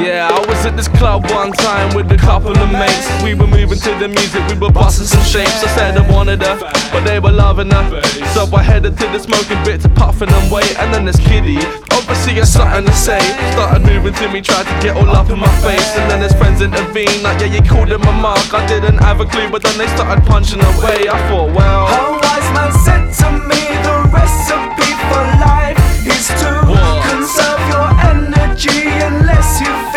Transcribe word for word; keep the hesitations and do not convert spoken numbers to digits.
Yeah, I was at this club one time with a couple of mates. We were moving to the music, we were busting some shapes. I said I wanted her, but they were loving her. So I headed to the smoking bit to puffin' and wait. And then this kiddie, obviously had something to say, started moving to me, tried to get all up in my face. And then his friends intervened, like yeah, you called him a mark. I didn't have a clue, but then they started punching away. I thought, well, how wise